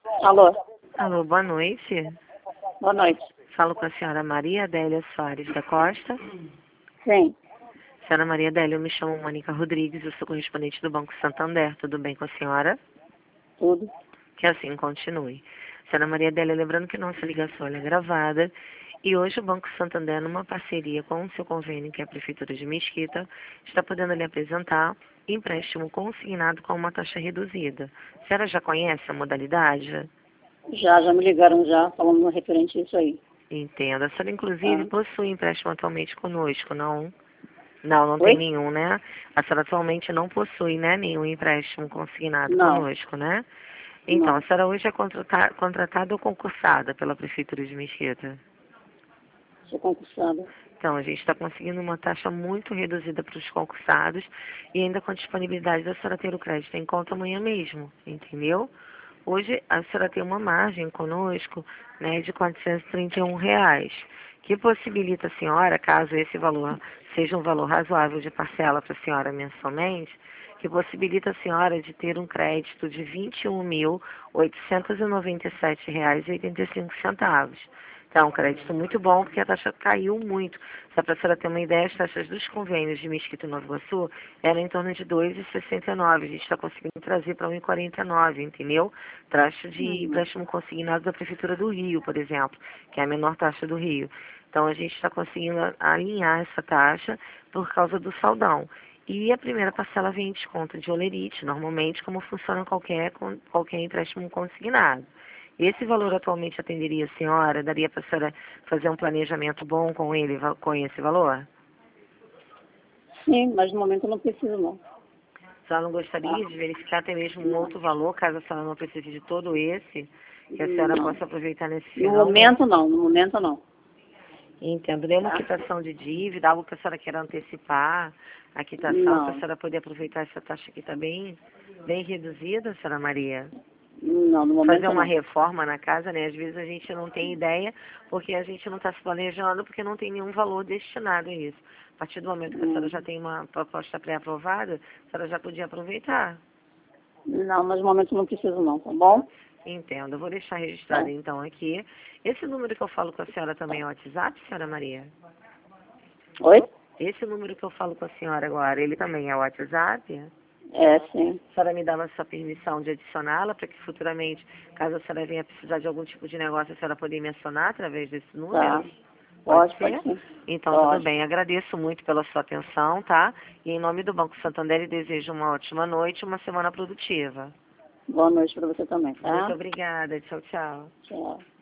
Alô, Alô, boa noite. boa noite. Falo com a senhora Maria Adélia Soares da Costa. Sim, Senhora Maria Adélia, eu me chamo Mônica Rodrigues, eu sou correspondente do Banco Santander. Tudo bem com a senhora? tudo. Que assim continue. Senhora Maria Adélia, lembrando que nossa ligação é gravada e hoje o Banco Santander, numa parceria com o seu convênio, que é a Prefeitura de Mesquita, está podendo lhe apresentar empréstimo consignado com uma taxa reduzida. A senhora já conhece a modalidade? Já me ligaram já, falando referente a isso aí. Entendo. A senhora, inclusive, Tá? possui empréstimo atualmente conosco, não? Não tem Oi? nenhum, né? A senhora atualmente não possui, né, nenhum empréstimo consignado Não, conosco, né? Então, a não. senhora hoje é contratada ou concursada pela Prefeitura de Mesquita? Sou concursada. Então, a gente está conseguindo uma taxa muito reduzida para os concursados e ainda com a disponibilidade da senhora ter o crédito em conta amanhã mesmo, entendeu? Hoje, a senhora tem uma margem conosco, né, de R$ 431, que possibilita a senhora, caso esse valor seja um valor razoável de parcela para a senhora mensalmente, que possibilita a senhora de ter um crédito de R$ 21.897,85. Então, um crédito muito bom, porque a taxa caiu muito. Só para a senhora ter uma ideia, as taxas dos convênios de Mesquita e Nova Iguaçu eram em torno de 2,69. A gente está conseguindo trazer para 1,49, entendeu? Taxa de Uhum. empréstimo consignado da Prefeitura do Rio, por exemplo, que é a menor taxa do Rio. Então, a gente está conseguindo alinhar essa taxa por causa do saldão. E a primeira parcela vem em desconto de olerite, normalmente, como funciona qualquer empréstimo consignado. Esse valor atualmente atenderia a senhora? Daria para a senhora fazer um planejamento bom com ele, com esse valor? Sim, mas no momento eu não preciso não. A senhora não Tá? gostaria de verificar até mesmo um Não. outro valor, caso a senhora não precise de todo esse, que a senhora Não. possa aproveitar nesse No final, né? momento não, no momento não. Entendo. Nenhuma Tá? quitação de dívida, algo que a senhora queira antecipar, a quitação, para a Não. senhora poder aproveitar essa taxa que está bem reduzida, senhora Maria? Não, no Fazer momento uma não. reforma na casa, né? Às vezes a gente não tem ideia, porque a gente não está se planejando, porque não tem nenhum valor destinado a isso. A partir do momento que a senhora Hum. já tem uma proposta pré-aprovada, a senhora já podia aproveitar. Não, mas no momento eu não preciso não, tá bom? Entendo. Eu vou deixar registrado Tá. então aqui. Esse número que eu falo com a senhora também é o WhatsApp, senhora Maria? Oi? Esse número que eu falo com a senhora agora, ele também é o WhatsApp? É, sim. A senhora me dá a sua permissão de adicioná-la para que futuramente, caso a senhora venha precisar de algum tipo de negócio, a senhora poder me acionar através desse número? Tá. Pode Pode ser? sim. Então, tudo Pode. bem. Agradeço muito pela sua atenção, tá? E em nome do Banco Santander, eu desejo uma ótima noite e uma semana produtiva. Boa noite pra você também, Muito tá? obrigada. Tchau, tchau. Tchau.